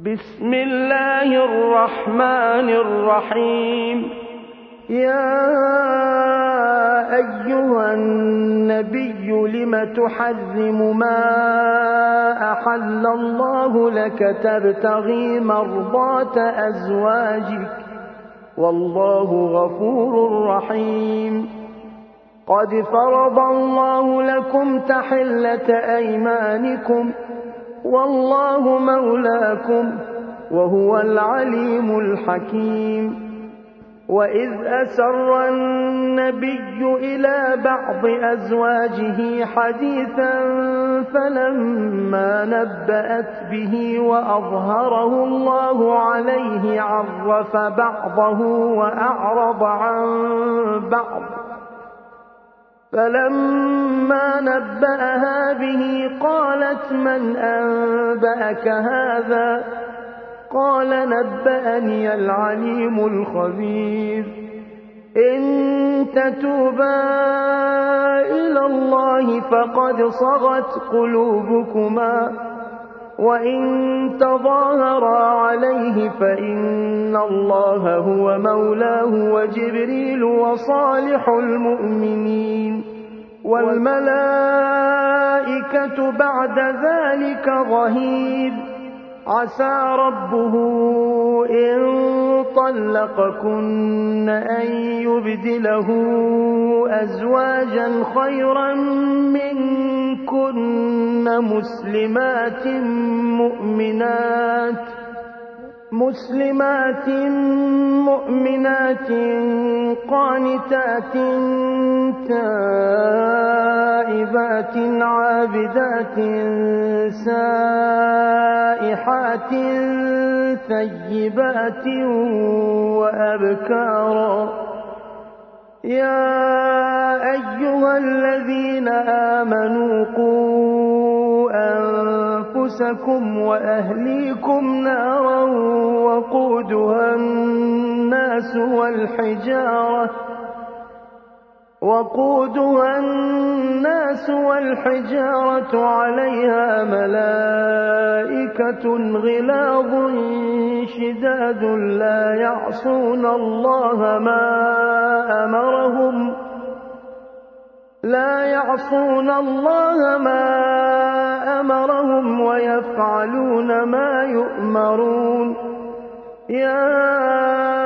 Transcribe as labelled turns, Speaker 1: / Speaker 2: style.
Speaker 1: بسم الله الرحمن الرحيم. يا أيها النبي لم تحرم ما أحل الله لك تبتغي مرضات أزواجك والله غفور رحيم. قد فرض الله لكم تحلة أيمانكم والله مولاكم وهو العليم الحكيم. وإذ أسر النبي إلى بعض أزواجه حديثا فلما نبأت به وأظهره الله عليه عرف بعضه وأعرض عن بعض. فلما نبأها به قالت من أنبأك هذا؟ قال نبأني العليم الخبير. إن تتوبا إلى الله فقد صغت قلوبكما وإن تظاهرا عليه فإن الله هو مولاه وجبريل وصالح المؤمنين والملائكة بعد ذلك ظهير. عسى ربه إن طلقكن أن يبدله أزواجا خيرا منكن مسلمات مؤمنات قانتات تائبات عابدات سائحات ثيبات وأبكارا. يا أيها الذين آمنوا قوا أنفسكم وأهليكم نارا وقودها الناس والحجارة عليها ملائكة غلاظ شداد لا يعصون الله ما أمرهم ويفعلون ما يؤمرون. يا